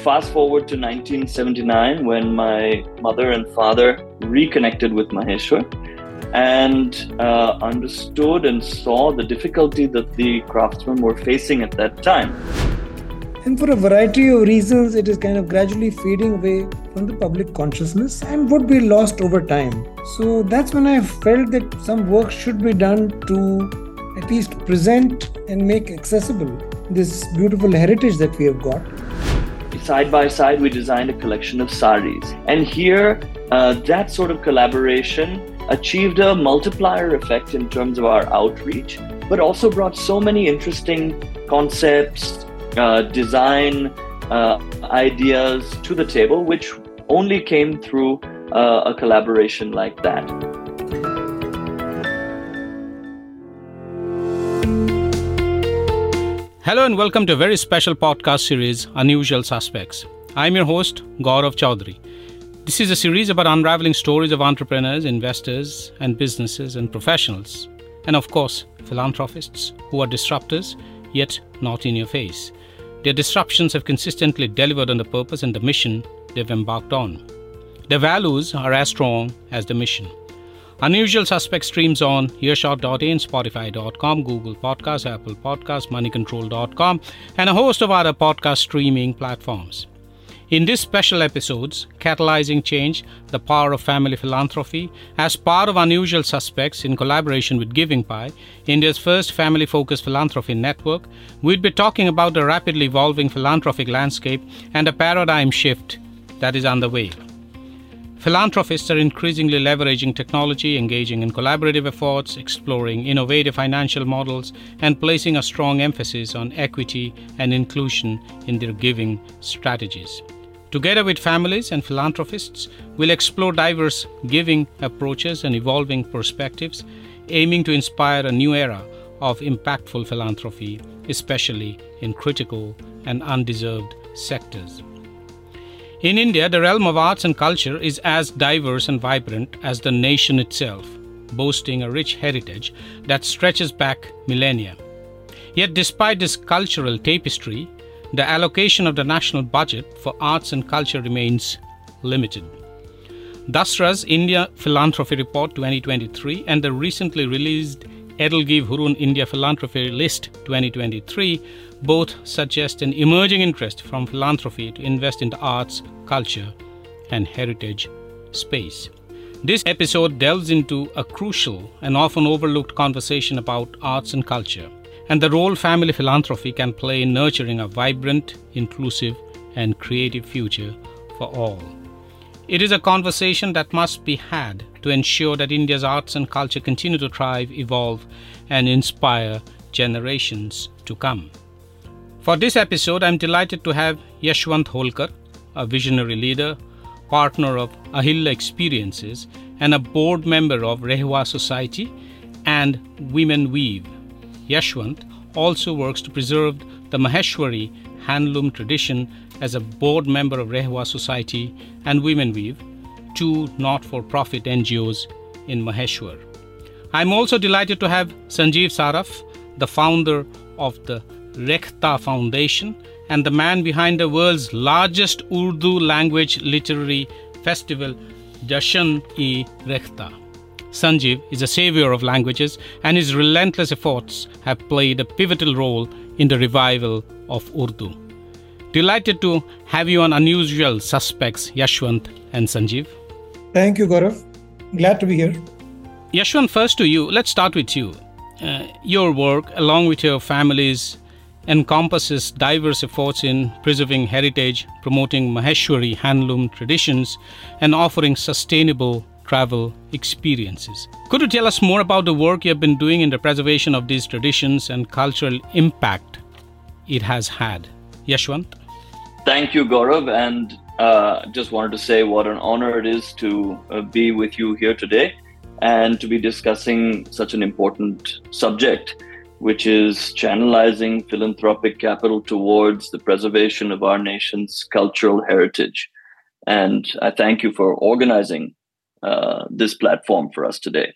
fast forward to 1979 when my mother and father reconnected with Maheshwar and understood and saw the difficulty that the craftsmen were facing at that time. And for a variety of reasons, it is kind of gradually fading away from the public consciousness and would be lost over time. So that's when I felt that some work should be done to at least present and make accessible this beautiful heritage that we have got. Side by side, we designed a collection of saris. And here, that sort of collaboration achieved a multiplier effect in terms of our outreach, but also brought so many interesting concepts, design ideas to the table, which only came through a collaboration like that. Hello and welcome to a very special podcast series, Unusual Suspects. I'm your host, Gaurav Chaudhary. This is a series about unraveling stories of entrepreneurs, investors, and businesses and professionals. And of course, philanthropists who are disruptors, yet not in your face. Their disruptions have consistently delivered on the purpose and the mission they've embarked on. Their values are as strong as the mission. Unusual Suspects streams on earshot.in, spotify.com, Google Podcasts, Apple Podcasts, moneycontrol.com, and a host of other podcast streaming platforms. In these special episodes, Catalyzing Change, the Power of Family Philanthropy, as part of Unusual Suspects in collaboration with GivingPie, India's first family-focused philanthropy network, we'd be talking about the rapidly evolving philanthropic landscape and a paradigm shift that is underway. Philanthropists are increasingly leveraging technology, engaging in collaborative efforts, exploring innovative financial models, and placing a strong emphasis on equity and inclusion in their giving strategies. Together with families and philanthropists, we'll explore diverse giving approaches and evolving perspectives, aiming to inspire a new era of impactful philanthropy, especially in critical and undeserved sectors. In India, the realm of arts and culture is as diverse and vibrant as the nation itself, boasting a rich heritage that stretches back millennia. Yet despite this cultural tapestry, the allocation of the national budget for arts and culture remains limited. Dasra's India Philanthropy Report 2023 and the recently released Edelgive Hurun India Philanthropy List 2023 both suggest an emerging interest from philanthropy to invest in the arts, culture, and heritage space. This episode delves into a crucial and often overlooked conversation about arts and culture and the role family philanthropy can play in nurturing a vibrant, inclusive, and creative future for all. It is a conversation that must be had to ensure that India's arts and culture continue to thrive, evolve, and inspire generations to come. For this episode, I'm delighted to have Yashwant Holkar, a visionary leader, partner of Ahilya Experiences, and a board member of Rehwa Society and Women Weave. Yashwant also works to preserve the Maheshwari handloom tradition as a board member of Rehwa Society and Women Weave, two not-for-profit NGOs in Maheshwar. I'm also delighted to have Sanjeev Saraf, the founder of the Rekhta Foundation and the man behind the world's largest Urdu language literary festival, Jashan-e-Rekhta. Sanjeev is a savior of languages and his relentless efforts have played a pivotal role in the revival of Urdu. Delighted to have you on Unusual Suspects, Yashwant and Sanjeev. Thank you, Gaurav. Glad to be here. Yashwant, first to you. Let's start with you. Your work, along with your family's, encompasses diverse efforts in preserving heritage, promoting Maheshwari handloom traditions, and offering sustainable travel experiences. Could you tell us more about the work you have been doing in the preservation of these traditions and cultural impact it has had? Yashwant? Thank you, Gaurav, and just wanted to say what an honor it is to be with you here today and to be discussing such an important subject, which is channelizing philanthropic capital towards the preservation of our nation's cultural heritage. And I thank you for organizing this platform for us today.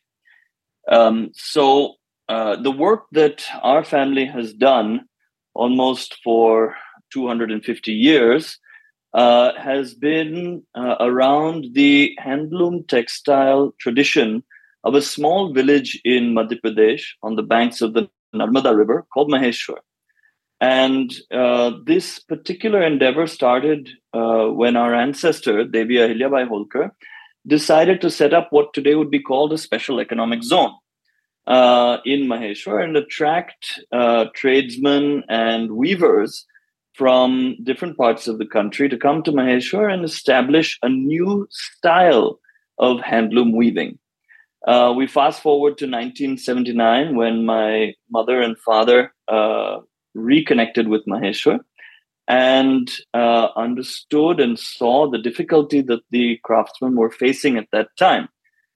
The work that our family has done almost for 250 years has been around the handloom textile tradition of a small village in Madhya Pradesh on the banks of the Narmada River called Maheshwar. And this particular endeavor started when our ancestor, Devi Ahilyabai Holkar, decided to set up what today would be called a special economic zone in Maheshwar and attract tradesmen and weavers from different parts of the country to come to Maheshwar and establish a new style of handloom weaving. We fast forward to 1979 when my mother and father reconnected with Maheshwar and understood and saw the difficulty that the craftsmen were facing at that time.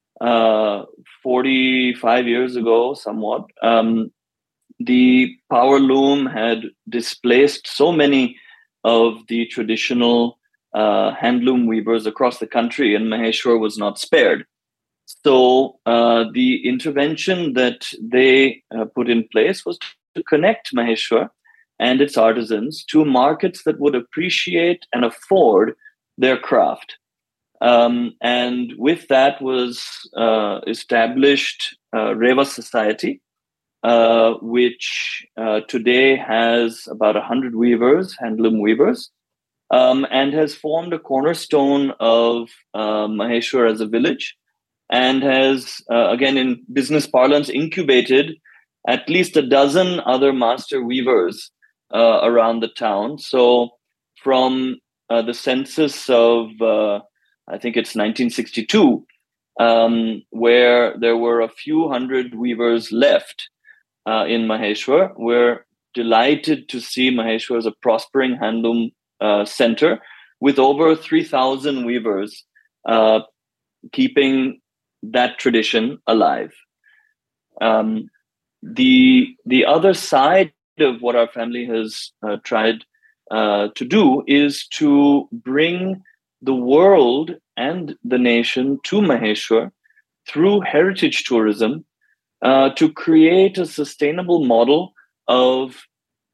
45 years ago, somewhat, the power loom had displaced so many of the traditional handloom weavers across the country, and Maheshwar was not spared. So the intervention that they put in place was to connect Maheshwar and its artisans to markets that would appreciate and afford their craft. And with that was established Reva Society, which today has about 100 weavers, handloom weavers, and has formed a cornerstone of Maheshwar as a village, and has, again, in business parlance, incubated at least a dozen other master weavers around the town. So from the census of, I think it's 1962, where there were a few hundred weavers left in Maheshwar, we're delighted to see Maheshwar as a prospering handloom center with over 3,000 weavers keeping that tradition alive. The other side of what our family has tried to do is to bring the world and the nation to Maheshwar through heritage tourism to create a sustainable model of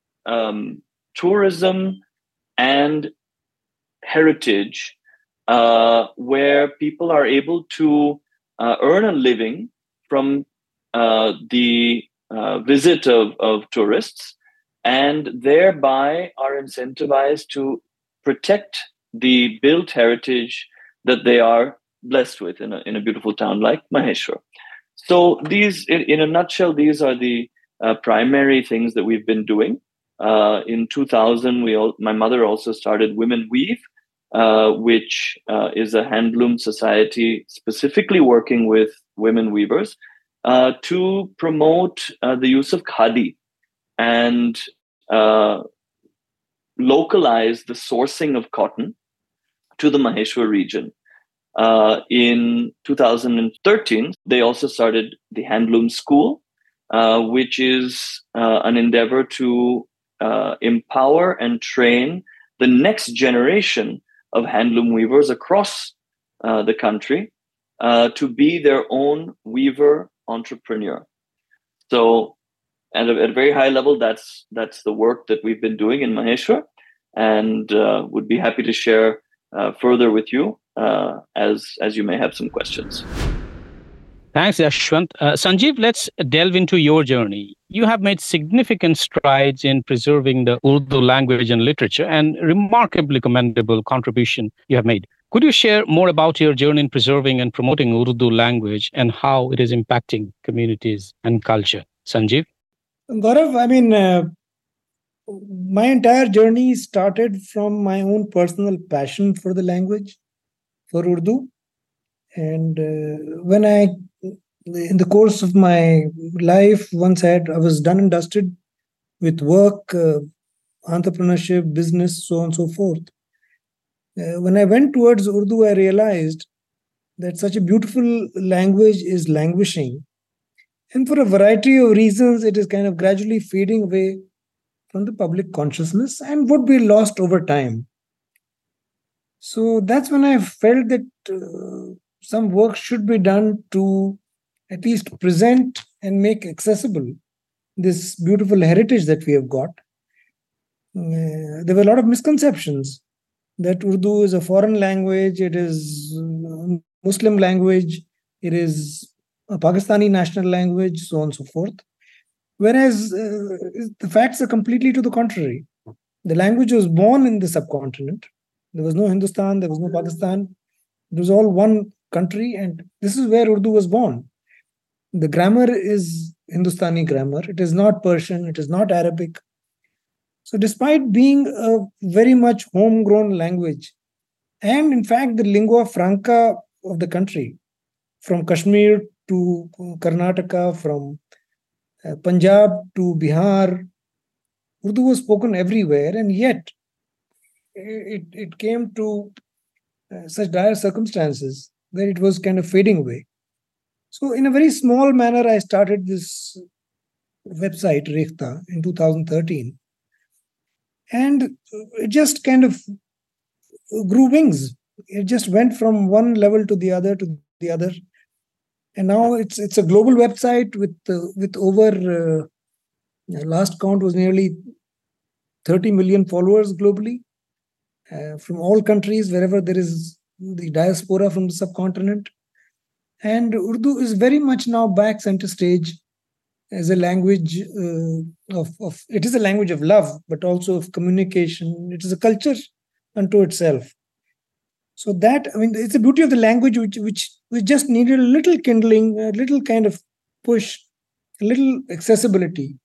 tourism and heritage where people are able to earn a living from the visit of tourists, and thereby are incentivized to protect the built heritage that they are blessed with in a beautiful town like Maheshwar. So these, in a nutshell, these are the primary things that we've been doing. In 2000, my mother also started Women Weave, which is a handloom society specifically working with women weavers to promote the use of khadi and localize the sourcing of cotton to the Maheshwar region. In 2013, they also started the Handloom School, which is an endeavor to empower and train the next generation of handloom weavers across the country to be their own weaver entrepreneur. So, at a very high level, that's the work that we've been doing in Maheshwar, and would be happy to share further with you as you may have some questions. Thanks, Yashwant. Sanjeev, let's delve into your journey. You have made significant strides in preserving the Urdu language and literature, and remarkably commendable contribution you have made. Could you share more about your journey in preserving and promoting Urdu language and how it is impacting communities and culture? Sanjeev? Gaurav, my entire journey started from my own personal passion for the language, for Urdu. And in the course of my life, I was done and dusted with work, entrepreneurship, business, so on and so forth. When I went towards Urdu, I realized that such a beautiful language is languishing. And for a variety of reasons, it is kind of gradually fading away from the public consciousness and would be lost over time. So that's when I felt that some work should be done to at least present and make accessible this beautiful heritage that we have got. There were a lot of misconceptions that Urdu is a foreign language, it is a Muslim language, it is a Pakistani national language, so on and so forth. Whereas the facts are completely to the contrary. The language was born in the subcontinent. There was no Hindustan, there was no Pakistan. It was all one country, and this is where Urdu was born. The grammar is Hindustani grammar. It is not Persian, it is not Arabic. So, despite being a very much homegrown language, and in fact, the lingua franca of the country, from Kashmir to Karnataka, from Punjab to Bihar, Urdu was spoken everywhere, and yet it came to such dire circumstances that it was kind of fading away. So, in a very small manner, I started this website, Rekhta, in 2013. And it just kind of grew wings. It just went from one level to the other to the other. And now it's a global website with over, last count was nearly 30 million followers globally from all countries, wherever there is the diaspora from the subcontinent. And Urdu is very much now back center stage as a language of it is a language of love, but also of communication. It is a culture unto itself. So that, I mean, it's the beauty of the language which just needed a little kindling, a little kind of push, a little accessibility,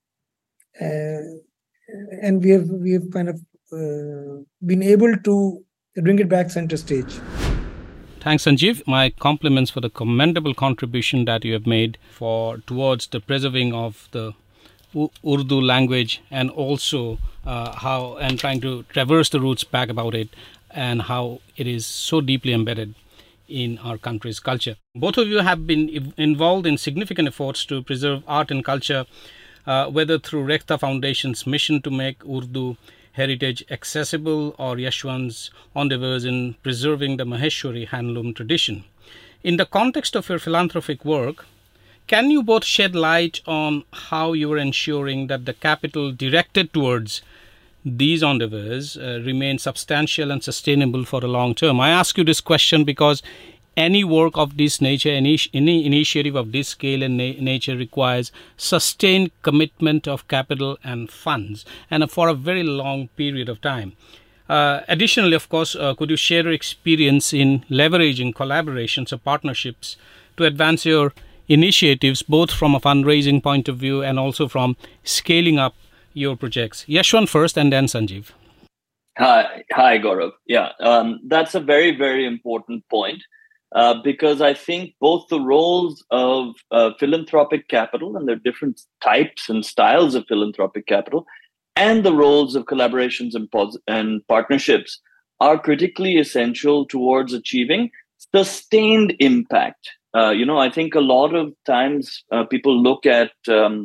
and we have kind of been able to bring it back center stage. Thanks, Sanjeev. My compliments for the commendable contribution that you have made towards the preserving of the Urdu language, and also how and trying to traverse the roots back about it, and how it is so deeply embedded in our country's culture. Both of you have been involved in significant efforts to preserve art and culture, whether through Rekhta Foundation's mission to make Urdu heritage accessible or Yashwant's endeavors in preserving the Maheshwari handloom tradition. In the context of your philanthropic work, can you both shed light on how you are ensuring that the capital directed towards these endeavors remain substantial and sustainable for the long term? I ask you this question because any work of this nature, any initiative of this scale and nature requires sustained commitment of capital and funds, and for a very long period of time. Additionally, of course, could you share your experience in leveraging collaborations or partnerships to advance your initiatives, both from a fundraising point of view and also from scaling up your projects? Yashwant first, and then Sanjeev. Hi, Gaurav. Yeah, that's a very, very important point. Because I think both the roles of philanthropic capital, and there are different types and styles of philanthropic capital, and the roles of collaborations and partnerships are critically essential towards achieving sustained impact. I think a lot of times people look at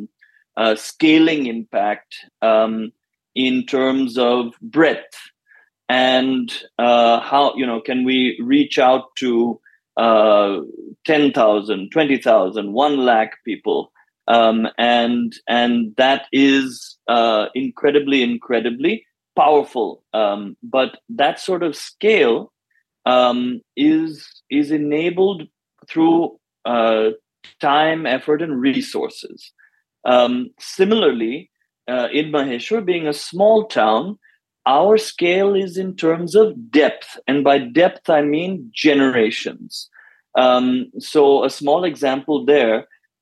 scaling impact in terms of breadth and how, can we reach out to 10,000, 20,000, 1 lakh people. And that is incredibly powerful. But that sort of scale is enabled through time, effort, and resources. Similarly, in Maheshwar, being a small town, our scale is in terms of depth. And by depth, I mean generations. So a small example there,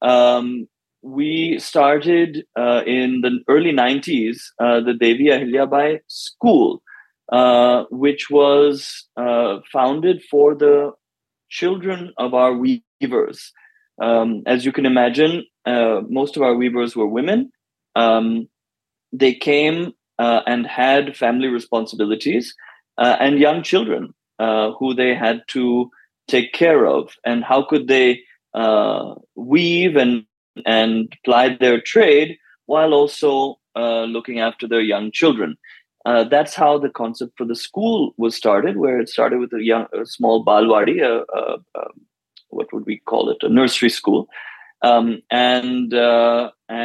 we started in the early 90s, the Devi Ahilyabai School, which was founded for the children of our weavers. As you can imagine, most of our weavers were women. They came and had family responsibilities and young children who they had to take care of. And how could they weave and ply their trade while also looking after their young children? That's how the concept for the school was started, where it started with a small balwadi, what would we call it, a nursery school. And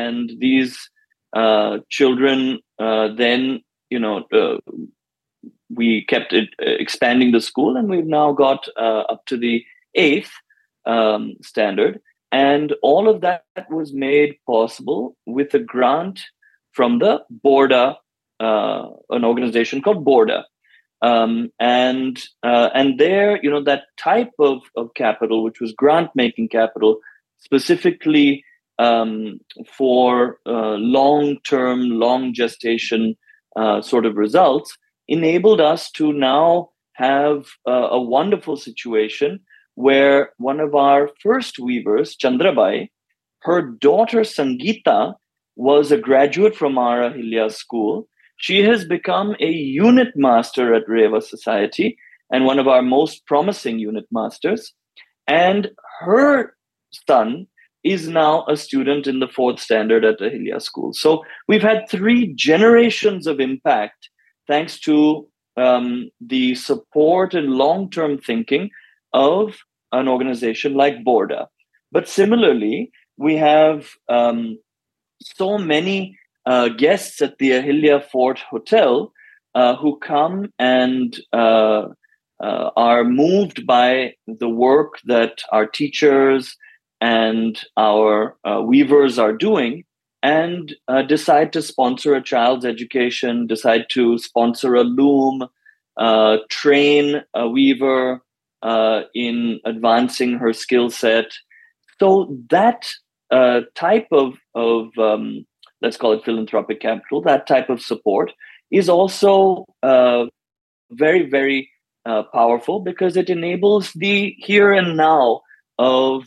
these children then, we kept it expanding the school, and we've now got up to the 8th standard. And all of that was made possible with a grant from the Borda, an organization called Borda. And there, that type of capital, which was grant-making capital, specifically for long-term, long gestation sort of results, enabled us to now have a wonderful situation where one of our first weavers, Chandrabai, her daughter Sangeeta was a graduate from our Ahilya school. She has become a unit master at Reva Society and one of our most promising unit masters. And her son is now a student in the 4th standard at Ahilya School. So we've had 3 generations of impact thanks to the support and long-term thinking of an organization like Borda. But similarly, we have so many guests at the Ahilya Fort Hotel who come and are moved by the work that our teachers and our weavers are doing, and decide to sponsor a child's education, decide to sponsor a loom, train a weaver in advancing her skill set. So that type of let's call it philanthropic capital, that type of support is also very, very powerful, because it enables the here and now of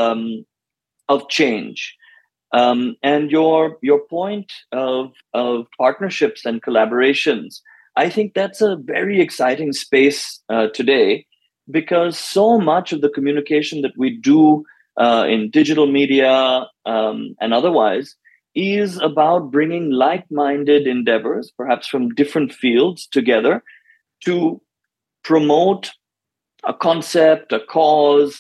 change. And your point of partnerships and collaborations, I think that's a very exciting space today, because so much of the communication that we do in digital media and otherwise is about bringing like-minded endeavors, perhaps from different fields, together to promote a concept, a cause,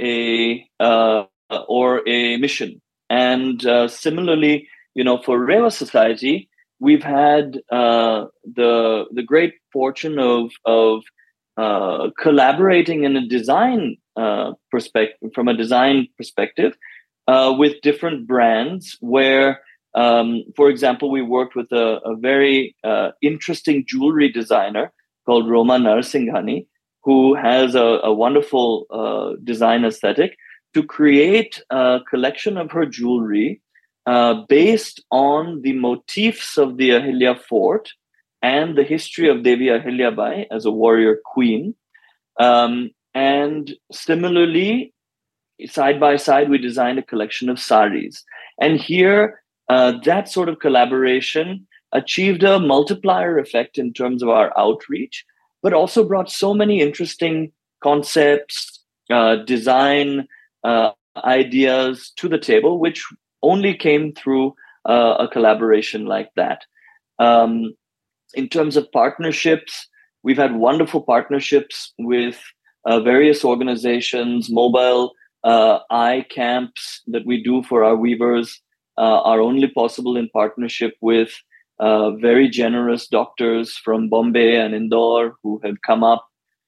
or a mission. And similarly, for Reva Society, we've had the great fortune of collaborating in a design perspective, from a design perspective, with different brands. Where, for example, we worked with a very interesting jewelry designer called Roma Narasinghani, who has a wonderful design aesthetic, to create a collection of her jewelry based on the motifs of the Ahilya Fort and the history of Devi Ahilyabai as a warrior queen. And similarly, side by side, we designed a collection of saris. And here, that sort of collaboration achieved a multiplier effect in terms of our outreach, but also brought so many interesting concepts, design ideas to the table, which only came through a collaboration like that. In terms of partnerships, we've had wonderful partnerships with various organizations. Mobile eye camps that we do for our weavers are only possible in partnership with very generous doctors from Bombay and Indore who have come up.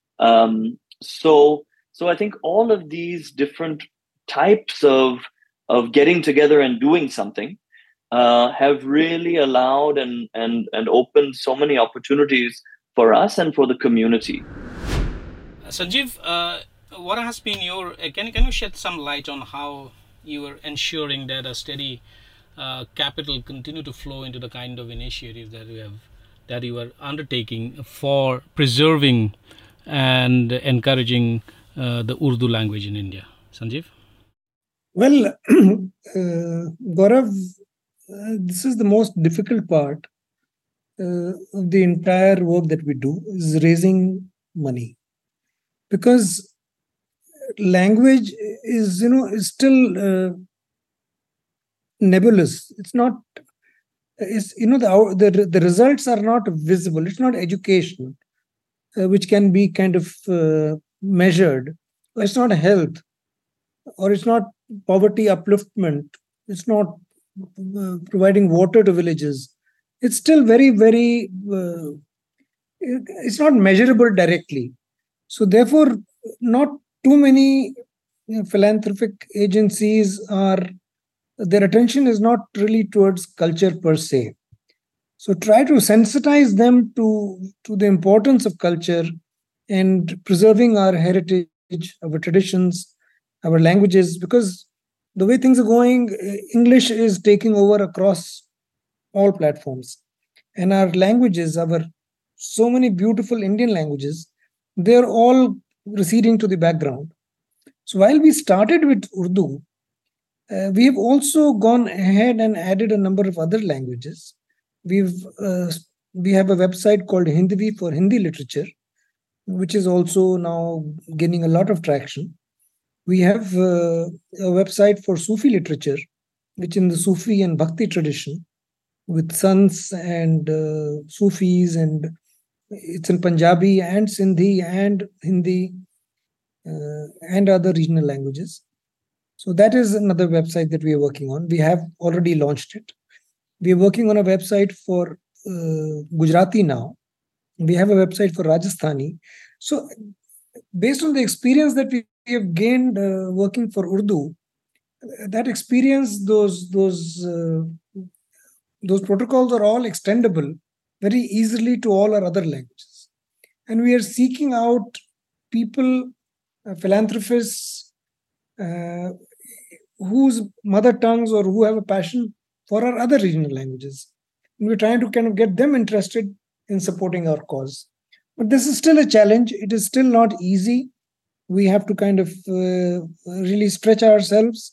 So I think all of these different types of getting together and doing something have really allowed and opened so many opportunities for us and for the community. Sanjeev, what has been your? Can you shed some light on how you are ensuring that a steady capital continue to flow into the kind of initiatives that you are undertaking for preserving and encouraging the Urdu language in India? Sanjeev? Well, Gaurav, this is the most difficult part of the entire work that we do, is raising money. Because language is still nebulous. It's not, the results are not visible. It's not education, which can be kind of measured. It's not health, or it's not poverty upliftment. It's not providing water to villages. It's still very, very it's not measurable directly. So therefore, not too many philanthropic agencies their attention is not really towards culture per se. So try to sensitize them to the importance of culture and preserving our heritage, our traditions, our languages, because the way things are going, English is taking over across all platforms. And our languages, our so many beautiful Indian languages, they're all receding to the background. So while we started with Urdu, we have also gone ahead and added a number of other languages. We have a website called Hindivi for Hindi literature, which is also now gaining a lot of traction. We have a website for Sufi literature, which in the Sufi and Bhakti tradition, with sants and Sufis, and it's in Punjabi and Sindhi and Hindi and other regional languages. So that is another website that we are working on. We have already launched it. We are working on a website for Gujarati now. We have a website for Rajasthani. So based on the experience that we have gained working for Urdu, that experience, those protocols are all extendable very easily to all our other languages. And we are seeking out people, philanthropists, whose mother tongues or who have a passion for our other regional languages. And we're trying to kind of get them interested in supporting our cause. But this is still a challenge. It is still not easy. We have to kind of really stretch ourselves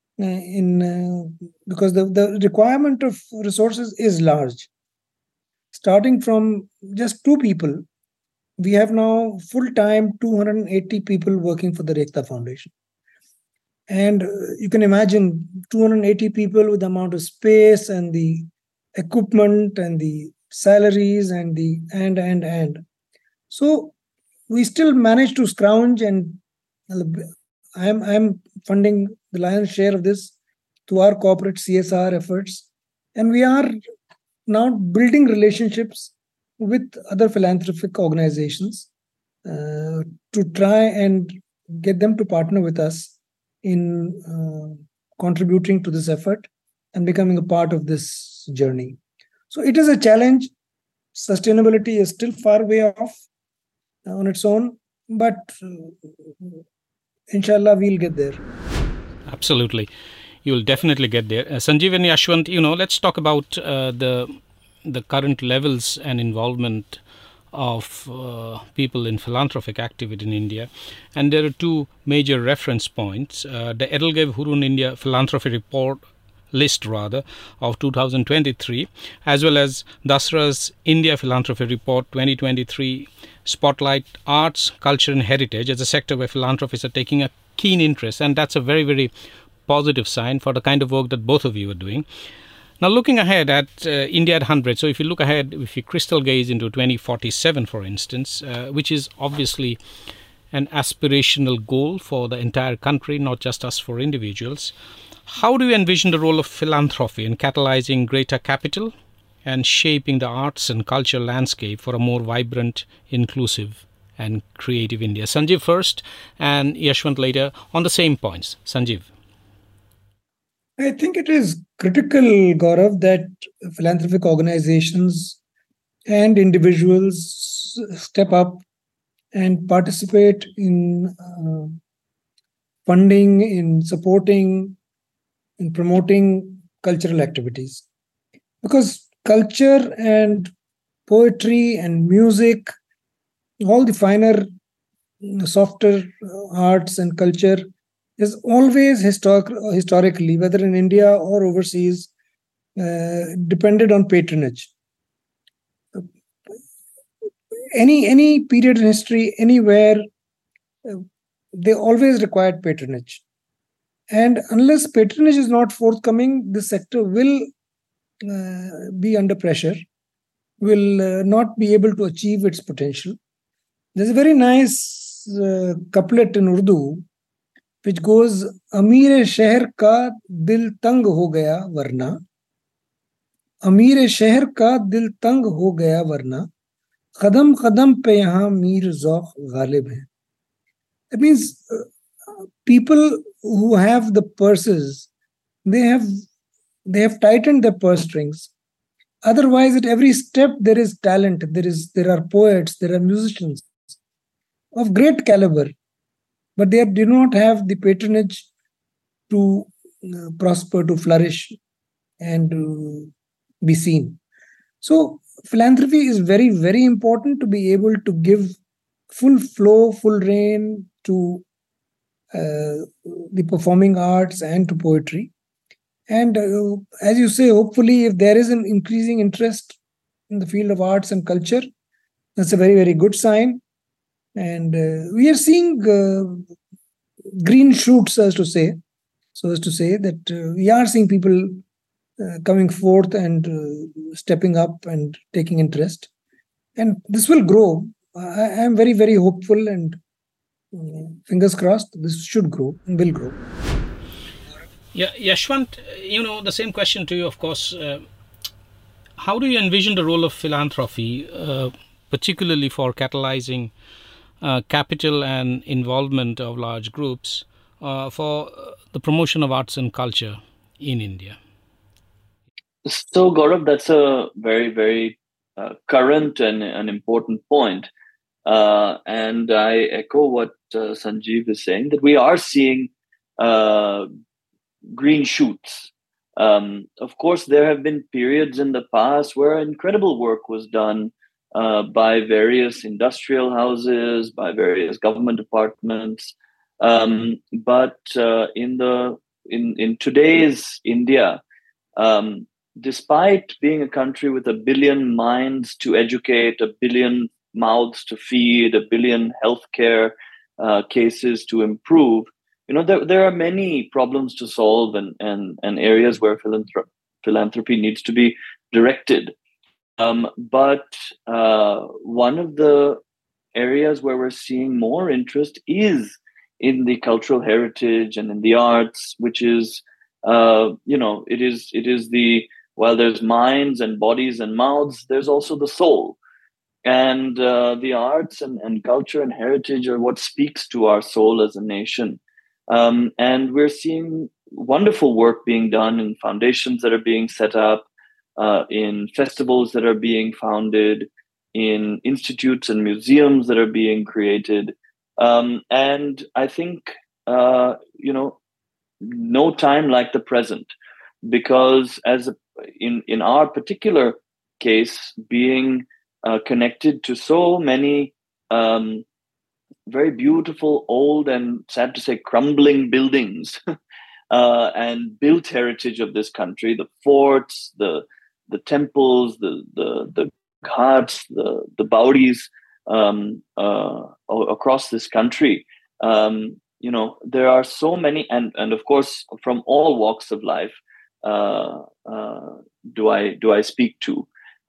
because the requirement of resources is large. Starting from just 2 people, we have now full-time 280 people working for the Rekta Foundation. And you can imagine 280 people with the amount of space and the equipment and the salaries and the and. So we still manage to scrounge, and I'm funding the lion's share of this to our corporate CSR efforts. And we are now building relationships with other philanthropic organizations to try and get them to partner with us in contributing to this effort and becoming a part of this journey. So it is a challenge. Sustainability is still far way off on its own, but inshallah, we'll get there. Absolutely. You'll definitely get there. Sanjeev and Yashwant, let's talk about the current levels and involvement of people in philanthropic activity in India. And there are 2 major reference points. The Edelweiss Hurun India Philanthropy Report list of 2023, as well as Dasra's India Philanthropy Report 2023 spotlight arts, culture and heritage as a sector where philanthropists are taking a keen interest. And that's a very, very positive sign for the kind of work that both of you are doing. Now, looking ahead at India at 100, so if you look ahead, if you crystal gaze into 2047, for instance, which is obviously an aspirational goal for the entire country, not just us for individuals, how do you envision the role of philanthropy in catalyzing greater capital and shaping the arts and culture landscape for a more vibrant, inclusive and creative India? Sanjeev first and Yashwant later on the same points. Sanjeev. I think it is critical, Gaurav, that philanthropic organizations and individuals step up and participate in funding, in supporting, in promoting cultural activities. Because culture and poetry and music, all the finer, softer arts and culture is always historically, whether in India or overseas, depended on patronage. Any period in history, anywhere, they always required patronage. And unless patronage is not forthcoming, the sector will be under pressure, will not be able to achieve its potential. There's a very nice couplet in Urdu which goes, Amir Sheher ka dil tang ho gaya warna. Amir Sheher ka dil tang ho gaya warna. कदम कदम पे यहाँ मीर ज़ौक़ गालिब है. That means people who have the purses, they have they have tightened their purse strings. Otherwise, at every step there is talent. There are poets, there are musicians of great caliber, but they do not have the patronage to prosper, to flourish, and to be seen. So, philanthropy is very, very important to be able to give full flow, full reign to the performing arts and to poetry. And as you say, hopefully, if there is an increasing interest in the field of arts and culture, that's a very, very good sign. And we are seeing green shoots, so as to say that we are seeing people coming forth and stepping up and taking interest. And this will grow. I am very, very hopeful, and fingers crossed, this should grow and will grow. Yeah, Yashwant, the same question to you, of course. How do you envision the role of philanthropy, particularly for catalyzing capital and involvement of large groups for the promotion of arts and culture in India? So, Gaurav, that's a very, very current and an important point. And I echo what Sanjeev is saying, that we are seeing green shoots. Of course, there have been periods in the past where incredible work was done by various industrial houses, by various government departments. But in today's India, despite being a country with 1 billion minds to educate, 1 billion mouths to feed, 1 billion healthcare cases to improve, there are many problems to solve and areas where philanthropy needs to be directed. But one of the areas where we're seeing more interest is in the cultural heritage and in the arts, which is, it is the, while there's minds and bodies and mouths, there's also the soul. And the arts and culture and heritage are what speaks to our soul as a nation. And we're seeing wonderful work being done in foundations that are being set up, in festivals that are being founded, in institutes and museums that are being created. And I think, no time like the present, because in our particular case, being connected to so many very beautiful, old, and sad to say, crumbling buildings and built heritage of this country, the forts, the temples, the ghats, the bauris across this country. There are so many, and of course, from all walks of life, do I speak to.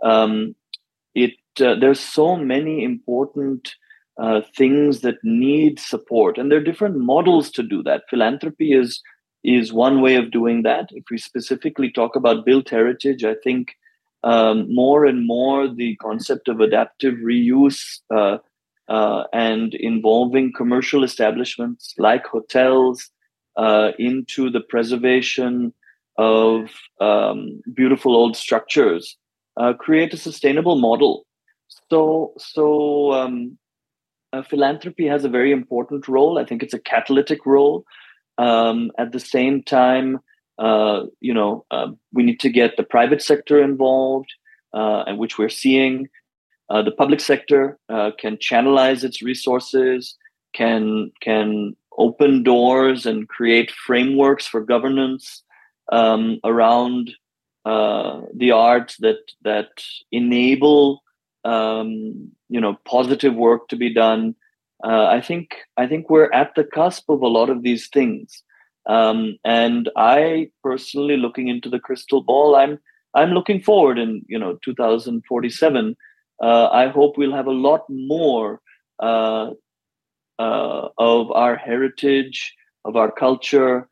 There's so many important things that need support, and there are different models to do that. Philanthropy is one way of doing that. If we specifically talk about built heritage, I think more and more the concept of adaptive reuse and involving commercial establishments like hotels into the preservation of beautiful old structures create a sustainable model. So philanthropy has a very important role. I think it's a catalytic role. At the same time, we need to get the private sector involved, and which we're seeing. The public sector can channelize its resources, can open doors and create frameworks for governance around the arts that enable positive work to be done. I think we're at the cusp of a lot of these things, and I personally, looking into the crystal ball, I'm looking forward in 2047. I hope we'll have a lot more of our heritage, of our culture,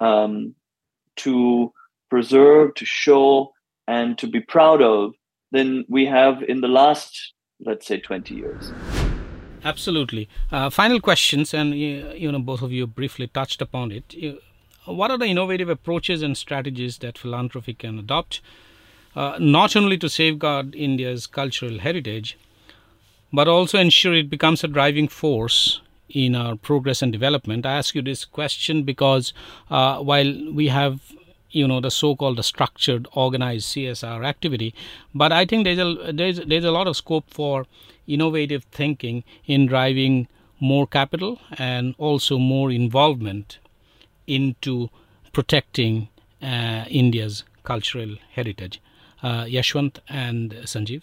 to preserve, to show, and to be proud of than we have in the last let's say, 20 years. Absolutely. Final questions, and both of you briefly touched upon it. What are the innovative approaches and strategies that philanthropy can adopt, not only to safeguard India's cultural heritage, but also ensure it becomes a driving force in our progress and development? I ask you this question because while we have the so-called structured, organized CSR activity, but I think there's a lot of scope for innovative thinking in driving more capital and also more involvement into protecting India's cultural heritage. Yashwant and Sanjeev.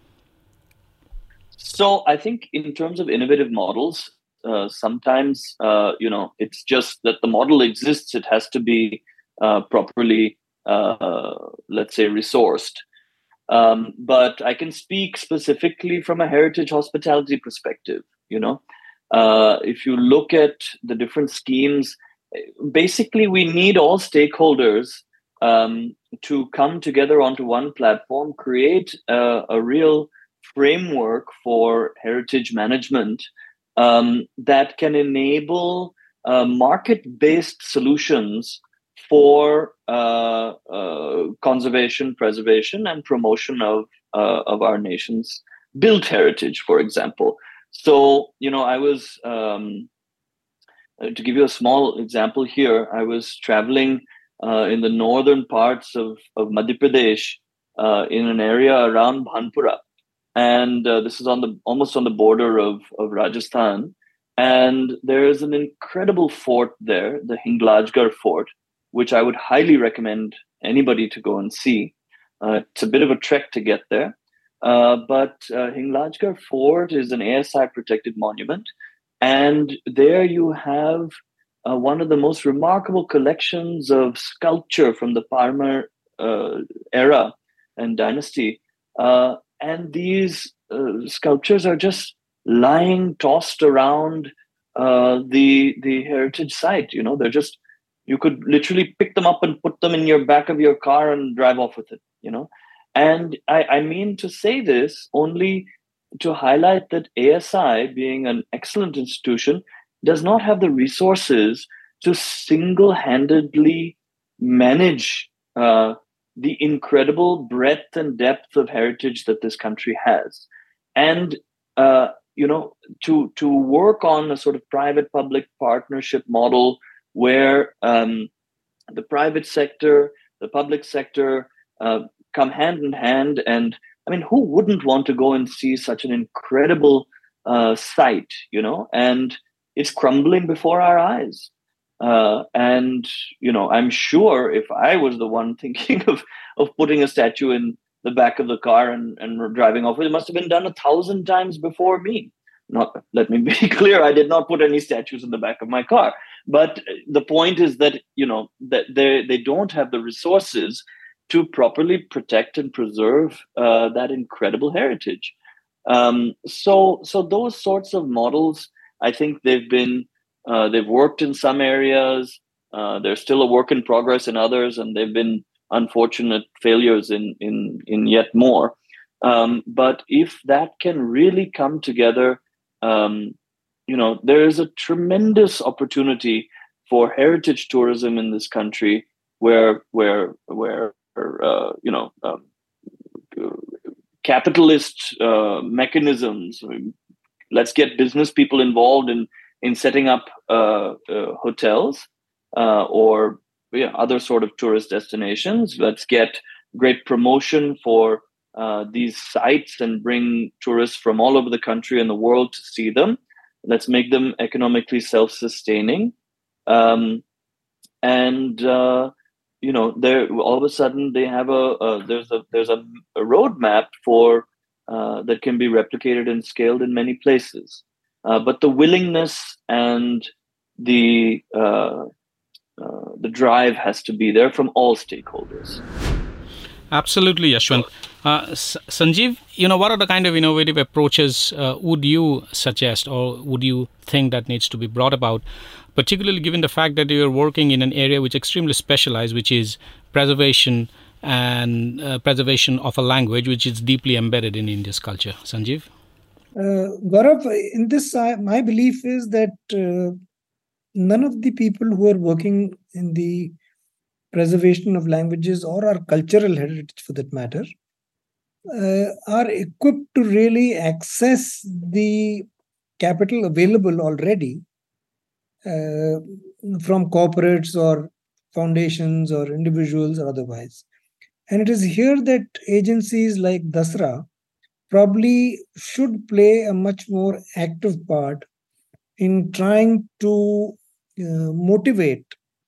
So I think in terms of innovative models, sometimes it's just that the model exists. It has to be properly, let's say, resourced. But I can speak specifically from a heritage hospitality perspective. If you look at the different schemes, basically we need all stakeholders to come together onto one platform, create a real framework for heritage management that can enable market-based solutions for conservation, preservation, and promotion of our nation's built heritage, for example. So, I was, to give you a small example here, I was traveling in the northern parts of Madhya Pradesh in an area around Bhanpura. And this is almost on the border of Rajasthan. And there is an incredible fort there, the Hinglajgarh Fort, which I would highly recommend anybody to go and see. It's a bit of a trek to get there. But Hinglajgarh Fort is an ASI protected monument. And there you have one of the most remarkable collections of sculpture from the Parmar era and dynasty. And these sculptures are just lying, tossed around the heritage site. They're just, you could literally pick them up and put them in your back of your car and drive off with it, And I mean to say this only to highlight that ASI, being an excellent institution, does not have the resources to single-handedly manage the incredible breadth and depth of heritage that this country has. And, to work on a sort of private-public partnership model where the private sector, the public sector come hand in hand. And I mean, who wouldn't want to go and see such an incredible site, and it's crumbling before our eyes. And I'm sure if I was the one thinking of putting a statue in the back of the car and driving off, it must have been done 1,000 times before me. Let me be clear, I did not put any statues in the back of my car. But the point is that, that they don't have the resources to properly protect and preserve that incredible heritage. So those sorts of models, I think they've worked in some areas. They're still a work in progress in others, and they've been unfortunate failures in yet more. But if that can really come together, there is a tremendous opportunity for heritage tourism in this country, where capitalist mechanisms. Let's get business people involved in setting up hotels or other sort of tourist destinations. Let's get great promotion for these sites and bring tourists from all over the country and the world to see them. Let's make them economically self-sustaining. There all of a sudden they have there's a roadmap for that can be replicated and scaled in many places. But the willingness and the drive has to be there from all stakeholders. Absolutely, Yashwant. Sanjeev, what are the kind of innovative approaches would you suggest, or would you think that needs to be brought about, particularly given the fact that you're working in an area which is extremely specialized, which is preservation and preservation of a language which is deeply embedded in India's culture? Sanjeev? Gaurav, in this, my belief is that none of the people who are working in the preservation of languages or our cultural heritage for that matter are equipped to really access the capital available already from corporates or foundations or individuals or otherwise. And it is here that agencies like Dasra probably should play a much more active part in trying to motivate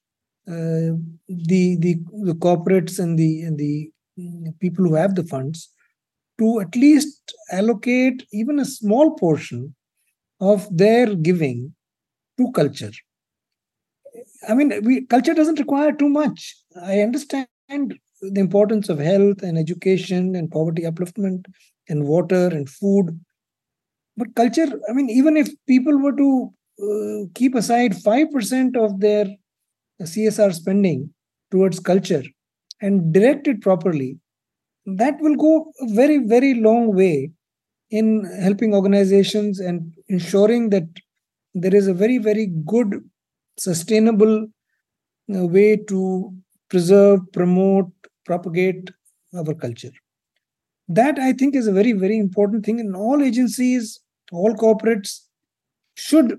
the corporates and the people who have the funds to at least allocate even a small portion of their giving to culture. I mean, culture doesn't require too much. I understand the importance of health and education and poverty upliftment and water and food. But culture, I mean, even if people were to keep aside 5% of their CSR spending towards culture and direct it properly, that will go a very, very long way in helping organizations and ensuring that there is a very, very good, sustainable way to preserve, promote, propagate our culture. That, I think, is a very, very important thing. And all agencies, all corporates should,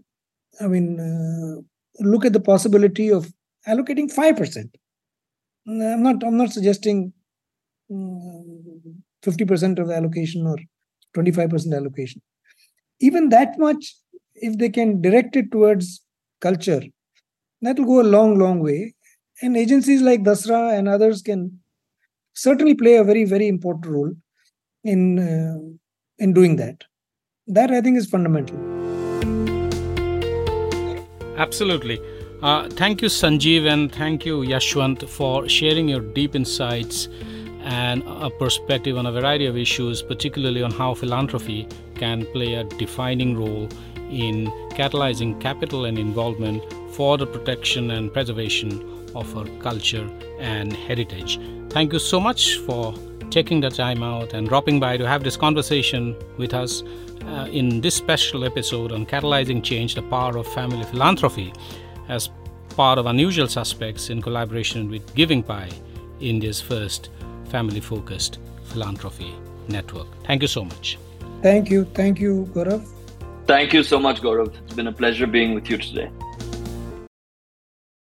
look at the possibility of allocating 5%. I'm not suggesting 50% of the allocation or 25% allocation. Even that much, if they can direct it towards culture, that will go a long, long way. And agencies like Dasra and others can certainly play a very, very important role in doing that. That, I think, is fundamental. Absolutely. Thank you, Sanjeev, and thank you, Yashwant, for sharing your deep insights and a perspective on a variety of issues, particularly on how philanthropy can play a defining role in catalyzing capital and involvement for the protection and preservation of our culture and heritage. Thank you so much for taking the time out and dropping by to have this conversation with us in this special episode on Catalyzing Change, the Power of Family Philanthropy, as part of Unusual Suspects in collaboration with Giving Pie, India's first family-focused philanthropy network. Thank you so much. Thank you, Gaurav. Thank you so much, Gaurav. It's been a pleasure being with you today.